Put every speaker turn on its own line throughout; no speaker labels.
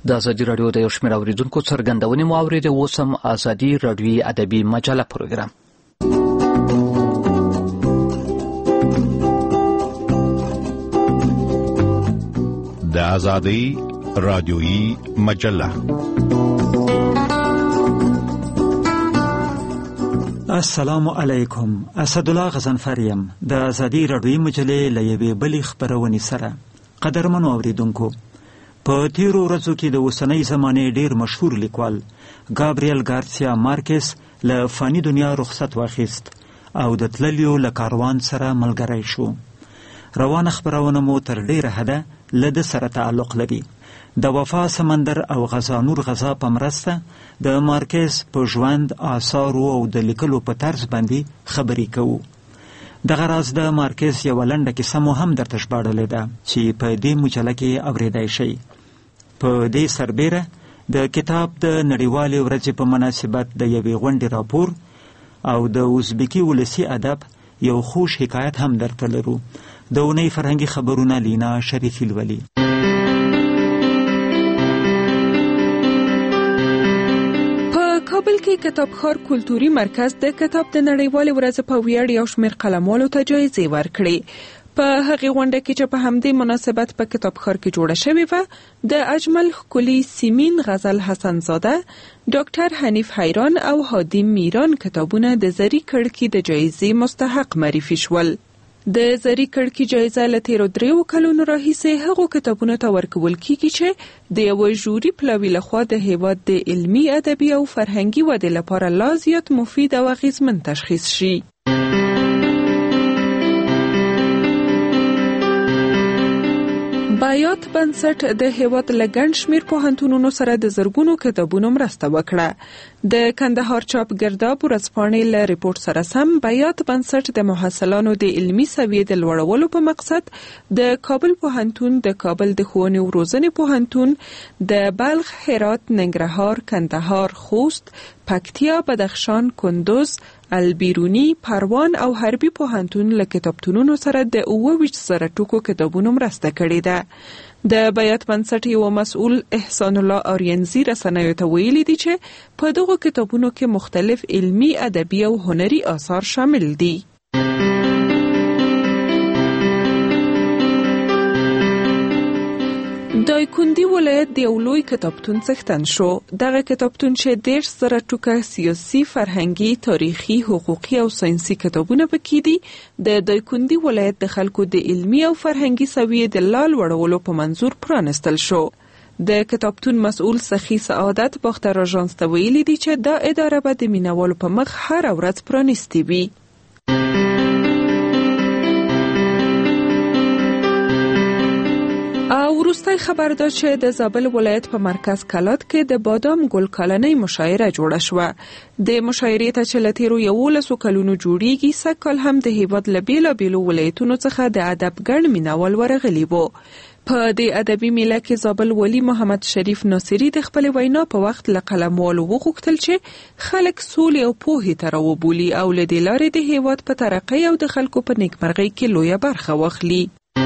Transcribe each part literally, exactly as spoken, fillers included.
د ازادي راډیو د یو شمېر اورېدونکو څرګندونې مو اورېدې. اوس هم ازادي راډیوي ادبي مجله پروګرام.
د ازادي راډیوي مجله.
السلام علیکم. اسدالله غزنفر یم د ازادي راډیوي مجلې له یوې بلې خپرونې سره. قدرمنو اورېدونکو، په تیرو ورځو کې د اوسنۍ زمانې ډیر مشهور لیکوال ګابریل ګارسیا مارکس له فاني دنیا رخصت واخیست او د تللیو له کاروان سره ملګری شو. روانه خپرونه مو تر ډیره حده له ده سره تعلق لري. د وفا سمندر او غزانور غزا په مرسته د مارکس په ژوند، آثارو او د لیکلو په طرز باندې خبرې کوو. دغه راز د مارکس یوه لنډه کیسه مو هم درته ژباړلې ده چې په دې مجله کې اورېدای شئ. په دې سربیره د کتاب د نړیوالې ورځې په مناسبت د یوې غونډې راپور او د ازبکي ولسي ادب یو خوش حکایت هم درته لرو. د اونۍ فرهنګي خبرونه لینا شریفي لولي.
کابل کې کتابخوار کلتوري مرکز د کتاب د نړیوالې ورځې په ویاړ یو شمېر قلموالو ته جایزې ورکړې. په هغې غونډه کې چې په همدې مناسبت په کتابخوار کې جوړه شوې وه، د اجمل ښکلي سیمین غزل حسنزاده، ډاکټر حنیف حیران او هادی میران کتابونه د زري کړکي د جایزې مستحق معرفي شول. د زري کړکي جایزه له تیرو دریو کلونو راهیسې هغو کتابونو ته ورکول کیږي چې د یوه ژوري پلاوي لخوا د هیواد د علمي، ادبي او فرهنګي ودې لپاره لا زیات مفید او اغیزمن تشخیص شي. بایات بنسټ د هیواد له ګڼ شمېر پوهنتونونو سره د زرګونو کتابونو مرسته وکړه. د کندهار چاپ ګرداب ورځپاڼې له ریپورت سره سم بایات بنسټ د محصلانو د علمي سویې د لوړولو په مقصد د کابل پوهنتون، د کابل د ښوونې او روزنې پوهنتون، د بلخ، هرات، ننګرهار، کندهار، خوست، پکتیا، بدخشان، کندوز، البیرونی، پروان او حربي پوهنتون له کتابتونونو سره د اووه ویشت زره ټوکو کتابونو مرسته کړې ده. د بیات بنسټ یو مسؤل احسان الله آریانزي رسنیو ته ویلي دي چې په دغو کتابونو کې مختلف علمي، ادبي او هنري آثار شامل دي. دایکندي ولایت د یو لوی کتابتون څښتن شو. دغه کتابتون چې دېرش زره ټوکه سیاسي، فرهنګي، تاریخي، حقوقي او ساینسي کتابونه پکې دي، د دایکندي ولایت د خلکو د علمي او فرهنګي سویې د لا لوړولو په منظور پرانستل شو. د کتابتون مسؤل سخي سعادت باختر آژانس ته ویلي دي چې دا اداره به د مینوالو په مخ هره ورځ پرانیستې وي. او وروستی خبر دا چې د زابل ولایت په مرکز کلات کې د بادام ګل کلنۍ مشاعره جوړه شوه. د مشاعرې ته چې له تیرو یولسو کلونو جوړیږي، سږ کال هم د هیواد له بېلابېلو ولایتونو څخه د ادب ګڼ مینوال ورغلي وو. په دې ادبي میله کې زابل والي محمد شریف ناصري د خپلې وینا په وخت له قلموالو وغوښتل چې خلک سولې او پوهې ته راوبولي او له دې لارې د هیواد په ترقۍ او د خلکو په نیکمرغۍ کې لویه برخه واخلي.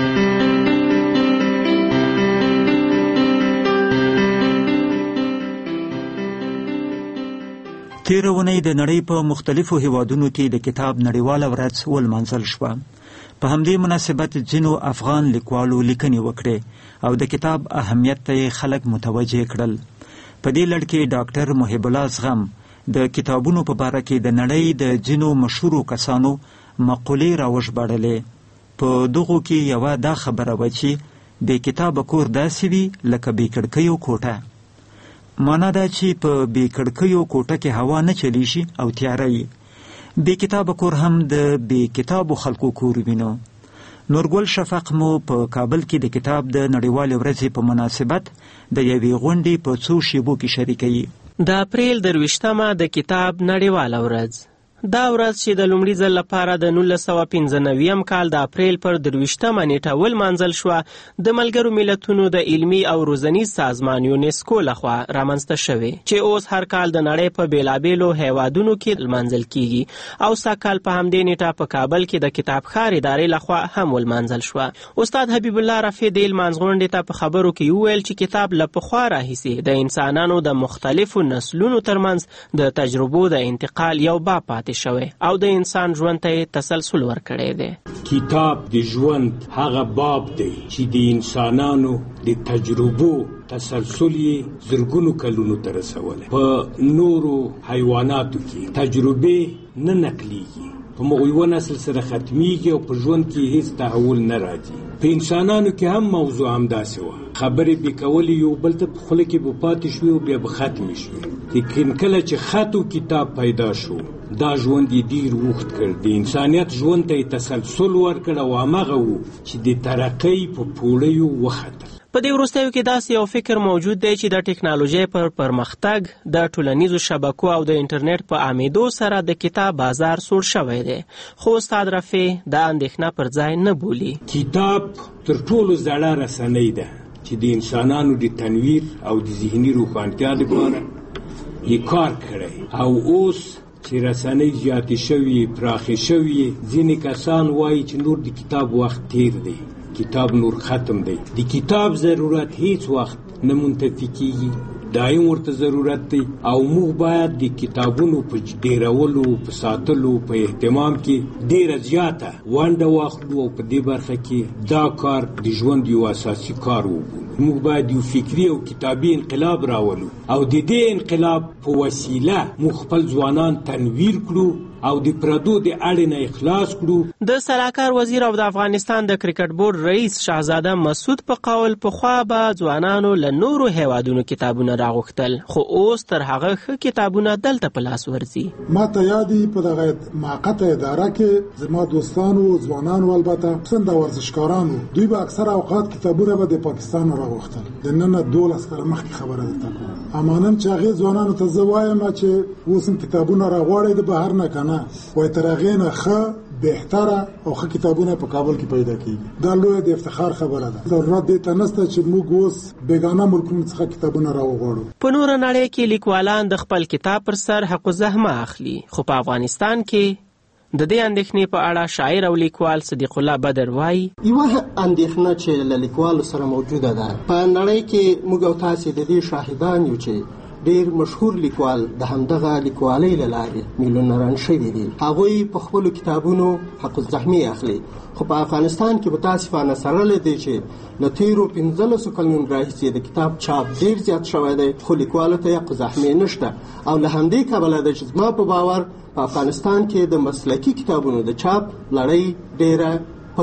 تیره اونۍ د نړۍ په مختلفو هیوادونو کې د کتاب نړیواله ورځ ولمانځل شوه. په همدې مناسبت ځینو افغان لیکوالو لیکنې وکړې او د کتاب اهمیت ته یې خلک متوجه کړل. په دې لړ کې ډاکټر محب الله زغم د کتابونو په باره کې د نړۍ د ځینو مشهورو کسانو مقولې راوژباړلې. په دغو کې یوه دا خبره وه چې بې کتابه کور داسې وي لکه بې کړکیو کوټه. معنا دا چې په بې کړکیو کوټه کې هوا نه چلیږي او تیاره وي. بې کتابه کور هم د بې کتابو خلکو کور وینو. نورګل شفق مو په کابل کې د کتاب د نړیوالې ورځې په مناسبت د یوې غونډې په څو شیبو کې شریکوي.
د اپریل درویشتمه د کتاب نړیواله ورځ دا ورځ چې د لومړي ځل لپاره د نولس سوه پنځه نوي کال د اپریل پر درویشتمه نیټه ولمانځل شوه، د ملګرو ملتونو د علمي او روزنیز سازمان یونسکو لخوا رامنځته شوې چې اوس هر کال د نړۍ په بیلابیلو هیوادونو کې لمانځل کیږي او سږکال په همدې نیټه په کابل کې د کتابخوار ادارې لخوا هم ولمانځل شوه. استاد حبیب الله رفیع د لمانځغونډې ته په خبرو کې وویل چې کتاب له پخوا راهیسې د انسانانو د مختلفو نسلونو ترمنځ د تجربو د انتقال یو باب پاتې شوی او د انسان ژوند ته تسلسل ورکړی دی.
کتاب د ژوند هغه باب دی چې د انسانانو د تجربو تسلسل یې زرګونو کلونو ته رسولی. په نورو حیواناتو کې تجربې نه نقلیږي، په مغوی نسل سره ختمیږي او په ژوند کې هیڅ تحول نه راځي. په انسانانو کې هم موضوع همداسې وه، خبرې به کولې یو بل ته په خوله کې به پاتې شوې او بیا به ختمې شوې. لیکن کله چې خط و کتاب پیدا شو، دا ژوند یې ډېر اوږد کړ، د انسانیت ژوند ته یې تسلسل ورکړ او همغه و چې د ترقۍ په پوړیو وختل.
په دې وروستیو کې داسې یو فکر موجود دی چې د ټکنالوژۍ پر پرمختګ، د ټولنیزو شبکو او د انټرنیټ په عامېدو سره د کتاب بازار سوړ شوی دی، خو استاد رفیع دا اندېښنه پر ځای نه بولي.
کتاب تر ټولو زړه رسنۍ ده چې د انسانانو د تنویر او د ذهني روښانتیا لپاره یې کار کړی او اوس چې رسنۍ زیاتې شوي، پراخې شوي، ځینې کسان وایي چې نور د کتاب وخت تیر دی، کتاب نور ختم دی. د کتاب ضرورت هیڅ وخت نه منتفي کیږي، دایم ورته ضرورت دی او موږ باید د کتابونو په ډیرولو، په ساتلو، په اهتمام کې ډیره زیاته ونډه واخلو او په دې برخه کې دا کار د ژوند یو اساسي کار وبولو. موږ باید یو فکري او کتابي انقلاب راولو او د دې انقلاب په وسیله موږ خپل ځوانان تنویر کړو او د پردو د اړې نه اخلاص کړو.
د سلاکار وزیر او د افغانستان د کرکټ بورډ رئیس شهزاده مسعود په قول پخوا به ځوانانو له نورو هیوادونو کتابونه راغوښتل، خو اوس تر هغه ښه کتابونه دلته په لاس ورځي.
ما ته یادي په دغه موقته اداره کې زما دوستانو، ځوانانو، البته پسند ورزشکارانو، دوی به اکثر اوقات کتابونه به د پاکستان راغوښتل. د نن دولس کاله مخکې خبره ده. امانم چې هغه ځوانانو ته زه وایم چې اوس کتابونه راغواړي د بهر نه کنه وای تر هغې نه ښه، بهتره او ښه کتابونه په کابل کې پیدا کیږي. دا لویه د افتخار خبره ده. ضرورت دې ته نشته چې موږ اوس بیګانه ملکونو څخه کتابونه راوغواړو.
په نوره نړۍ کې لیکوالان د خپل کتاب پر سر حق الزحمه اخلي، خو په افغانستان کې د دې اندېښنې په اړه شاعر او لیکوال صدیق الله بدر وایي:
یوه اندېښنه چې له لیکوالو سره موجوده ده په نړۍ کې، موږ او تاسې د دې شاهدان یو چې ډیر مشهور لیکوال د همدغه لیکوالۍ له لارې میلیونران شوي دي. هغوی په خپلو کتابونو حق الزحمې اخلي، خو په افغانستان کې متاسفانه سره له دې چې له تېرو پنځلسو کلونو راهیسې د کتاب چاپ ډیر زیات شوی دی، خو لیکوالو ته حق الزحمې نشته. او له همدې کبله ده چې زما په باور په افغانستان کې د مسلکي کتابونو د چاپ لړۍ ډیره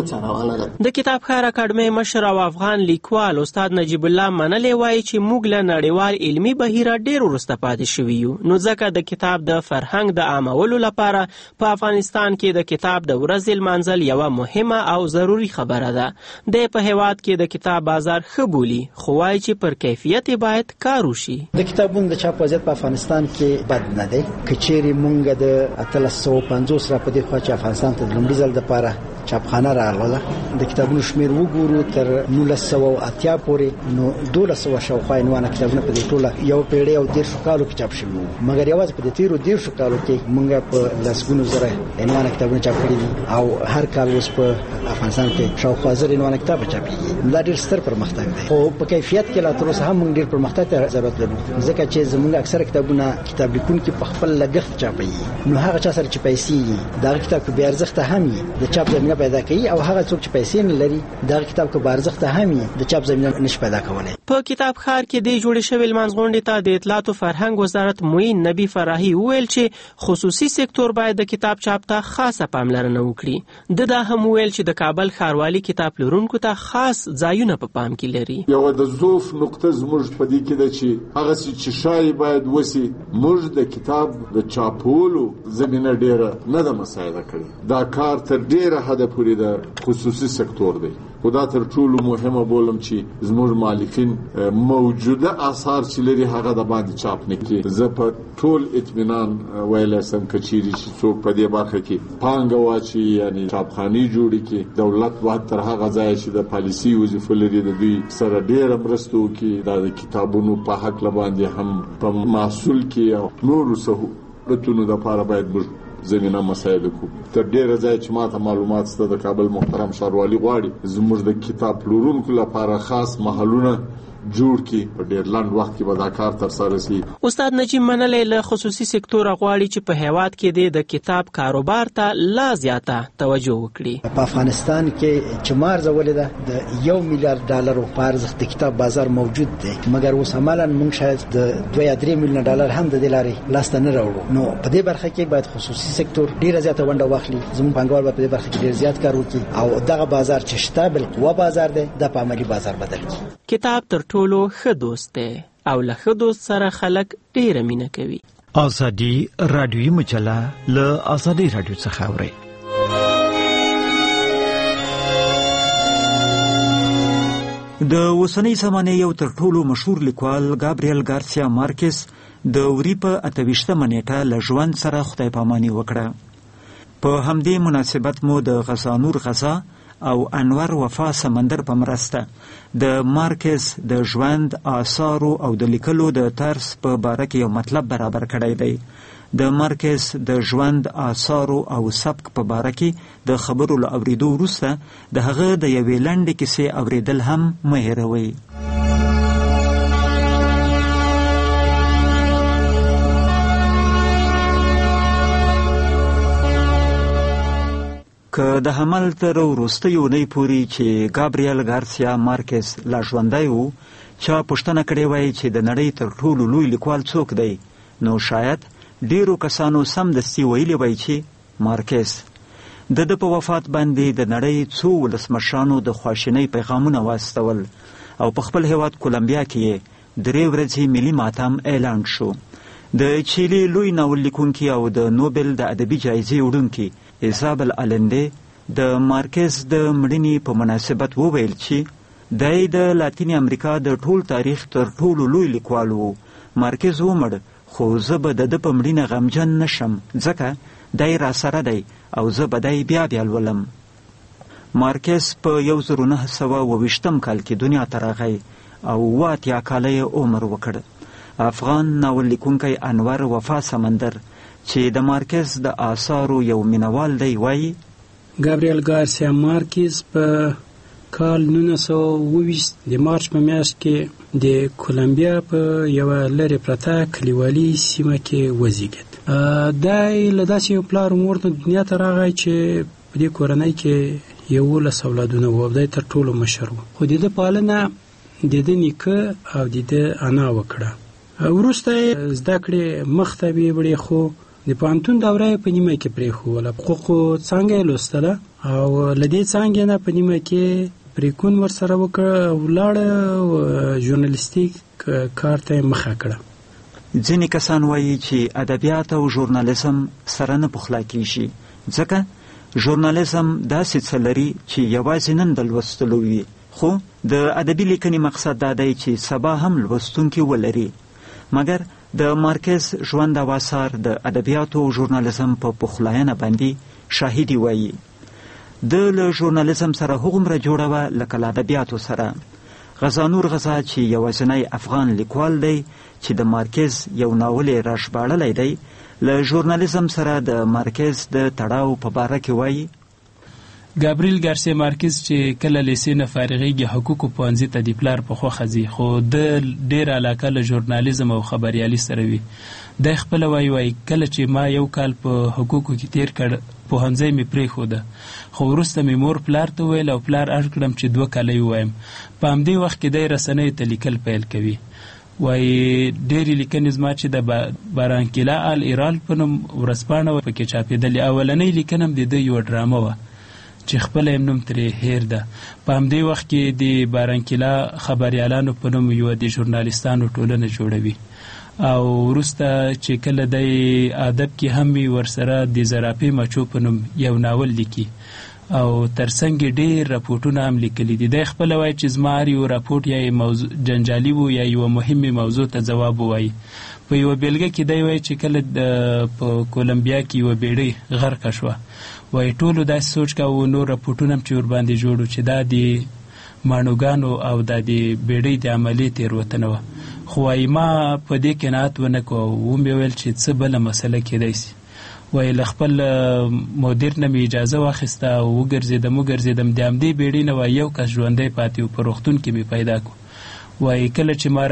د کتابخوار اکاډمۍ مشر او افغان لیکوال استاد نجیب الله منلی وایي چې موږ له نړیوال علمي بهیره ډیر وروسته پاتې شوي یو، نو ځکه د کتاب د فرهنګ د عامولو لپاره په افغانستان کې د کتاب د ورځې لمانځل یوه مهمه او ضروري خبره ده. د په هیواد کې د کتاب بازار ښه بولي، خو وایي چې پر کیفیت باید کار وشي.
د کتابونو د چاپ وضعیت په افغانستان کې بد نه دی. که چیرې موږ د اتلس سوه پنځوس را په دې خوا چې افغانستان ته د لومړي ځل دپاره چاپخانه راغله، د کتابونو شمیر وګورو تر نولس سوه اتیا پورې، نو دولس سوه شاوخوا عنوانه کتابونه په دې ټوله یو پیړۍ او دېرشو کالو کې چاپ شوي وو. مګر یوازې په دې تېرو دېرشو کالو کې موږ په لسګونو زره عنوانه کتابونه چاپ کړي دي او هر کال اوس په افغانستان کې شاوخوا زر عنوانه کتاب چاپېږي. دا ډېر ستر پرمختګ دی، خو په کیفیت کې لا تر اوسه هم موږ ډېر پرمختګ ته ضرورت لرو، ځکه چې زموږ اکثره کتابونه کتاب لیکونکي په خپل لګښت چاپوي. نو هغه چا سره چې پیسې وي دغه کتاب که بې ارزښته هم وي د چاپ زمینه پیدا کوي، او هغه څوک چې پیسې نه لري دغه کتاب که بې ارزښته هم وي د چاپ زمینه نشي پیدا کولی.
په کتابخوار کې د جوړې شوې لمانځغونډې ته د اطلاعات او فرهنګ وزارت معین نبی فراهي وویل چې خصوصي سکتور باید د کتاب چاپ ته خاصه پاملرنه وکړي. د دا هم وویل چې د کابل ښاروالي کتاب پلورونکو ته خاص ځایونه په پام کې لري.
یوه د ضعف نقطه زموږ په دې کې ده چې هغسې چې شایي باید وسي، موږ د کتاب د چاپولو زمینه ډېره نه ده مساعده کړې. دا کار تر ډېره حده حد پورې د خصوصي سکتور دی. خو دا تر ټولو مهمه بولم چې زموږ مالکین موجوده آثار چې لري هغه د باندې چاپ نه کړي. زه په ټول اطمینان ویلی سم که چیرې چې څوک په دې برخه کې پانګه واچي، یعنی چاپخانې جوړې کړي، دولت باید تر هغه ځایه چې د پالیسي وظیفه لري د دوی سره ډېره مرسته وکړي. دا د کتابونو په هکله باندې هم په محصول کې او نورو سهولتونو دپاره باید موږ زمینه مسایل کو. تر ډیره ځای چې ماته معلومات سته د کابل محترم ښاروالي غواړي زموږ د کتاب پلورونکو لپاره خاص محلونه جوړ کی په ډیر لاند وخت کې به دا کار تر سره شي.
استاد نجیب منلی له خصوصي سکتور غواړي چې په هیواد کې د کتاب کاروبار ته لا زیاته توجه وکړي.
په افغانستان کې چې مارزه ولیده د یو میلیارډ ډالرو په ارزښت د کتاب بازار موجود دی، مګر اوس عملاً موږ شاید د دوه یا درې میلیونه ډالر هم د دې لارې لاسته نه راوړو. نو په دې برخه کې باید خصوصي سکتور ډیره زیاته ونډه واخلي. زموږ پانګوال به په دې برخه کې ډیر زیات کار وکړي او دغه بازار چې شته بالقوه بازار دی د په عملي بازار بدل کړي.
کتاب تر ټولو ښه دوست دی او له ښه دوست سره خلک ډیره مینه کوي.
ازادي رادیوي مجله له ازادي رادیو څخه اوري. د اوسنۍ زمانې یو تر ټولو مشهور لیکوال ګابریل ګارسیا مارکس د وري په اته ویشتمه نیټه له ژوند سره خدای پاماني وکړه. په همدې مناسبت مو د غزانور غزا او انور وفا سمندر په مرسته د مارکس د ژوند آثارو او د لیکلو د طرز په باره کې یو مطلب برابر کړی دی. د مارکس د ژوند آثارو او سبک په باره کې د خبرو له اورېدو وروسته د هغه د یوې لنډې کیسې اورېدل هم مه هېروئ. که د حمل تر وروستیو اونۍ پورې چې ګابریل ګارسیا مارکس لا ژوندی و چا پوښتنه کړې وای چې د نړۍ تر ټولو لوی لیکوال څوک دی، نو شاید ډیرو کسانو سمدستي ویلي وای چې مارکس. د ده په وفات باندې د نړۍ څو ولسمشرانو د خواشینۍ پیغامونه واستول او په خپل هیواد کولمبیا کې درې ورځې ملي ماتم اعلان شو. د چیلي لوی ناول لیکونکي او د نوبل د ادبي جایزې وړونکي ایزابل آلنده د مارکس د مړینې په مناسبت وویل چې دی د لاتینې امریکا د ټول تاریخ تر ټولو لوی لیکوال و. مارکس ومړ خو زه به د ده په مړینه غمجن نشم ځکه دی را سره دی او زه به دی بیا بیا لولم. مارکس په یو زر نهه سوه اوه ویشتم کال کې دنیا ته راغی او اوه اتیا کاله یې عمر وکړ. افغان ناول لیکونکی انور وفا سمندر چې د مارکس د آثارو یو مینوال دی وایي
ګابریل ګارسیا مارکس په کال نولس سوه اوه ویشت د مارچ په میاشت کې د کولمبیا په یوه لرې پرته کلیوالي سیمه کې وزیږېد. دی له داسې یو پلار مور ته دنیا ته راغی چې په دې کورنۍ کې یولس اولادونه وو او دی تر ټولو مشر و. خو د ده پالنه د ده نیکه او د ده انا وکړه. وروسته یې زده کړې مخ ته ویوړې خو د پوهنتون دوره یې په نیمه کې پرېښوله. په حقوقو څانګه یې لوستله او له دې څانګې نه په نیمه کې پریکون ورسره وکړه او ولاړه ژورنالیستیک کار ته یې مخه کړه.
ځینې کسان وایي چې ادبیات او ژورنالیزم سره نه پخلا کیږي ځکه ژورنالیزم داسې څه لري چې یوازې نن د لوستلو وي، خو د ادبي لیکنې مقصد دا دی چې سبا هم لوستونکي ولري. مګر د مارکس ژوند او آثار د ادبیاتو او ژورنالیزم په پخلاینه باندې شاهدي وایي. د له ژورنالیزم سره هغومره جوړه وه لکه له ادبیاتو سره. غزانور غزا چې یوازینی افغان لیکوال دی چې د مارکس یو ناول یې راژباړلی دی له ژورنالیزم سره د مارکس د تړاو په باره کې وایي
ګابریل ګارسیا مارکس چې کله لیسې نه فارغېږي حقوقو پوهنځي ته د پلار په خوښه ځي، خو د ډېره علاقه له ژورنالیزم او خبریالي سره وي. دی خپله وایي وایي کله چې ما یو کال په حقوقو کې تیر کړ پوهنځی مې پرېښوده، خو وروسته مې مور پلار ته وویل او پلار اړ کړم چې دوه کاله یې ووایم. په همدې وخت کې دی رسنیو ته لیکل پیل کوي. وایي ډېرې لیکنې زما چې د بارانکیلا آل ایرال په نوم ورځپاڼه پکې چاپېدلې. اولنۍ لیکنه هم د ده یوه ډرامه وه چې خپله یې نوم ترې هیر ده. په همدې وخت کې د بارانکیلا خبریالانو په نوم یوه د ژورنالیستانو ټولنه جوړوي او وروسته چې کله دی ادب کې هم وي ورسره د زرافې مچو په نوم یو ناول لیکي او ترڅنګ ډېر راپورټونه هم لیکلي دي. دی خپله وایي چې زما هر یو راپورټ یا موضوع جنجالي و یا یوه مهمې موضوع ته ځواب ووایي. په یوه بیلګه کې دی وایي چې کله په کولمبیا کې یوه بیړۍ غرقه شوه، وایي ټولو داسې سوچ کوو، نور راپورټونه هم چې ورباندې جوړ و چې دا د ماڼوګانو او دا د بیړۍ د عملي تېروتنه وه. خو وایي ما په دې قناعت ونه کړو، ومې ویل چې څه بله مسله کېدی سي. وایي له خپل مدیر نه مې اجازه واخیسته او وګرځېدم وګرځېدم د همدې بیړۍ نه وایي یو کس ژوندی پاتې و، په روغتون کې مې پیدا کړو. وایي کله چې ما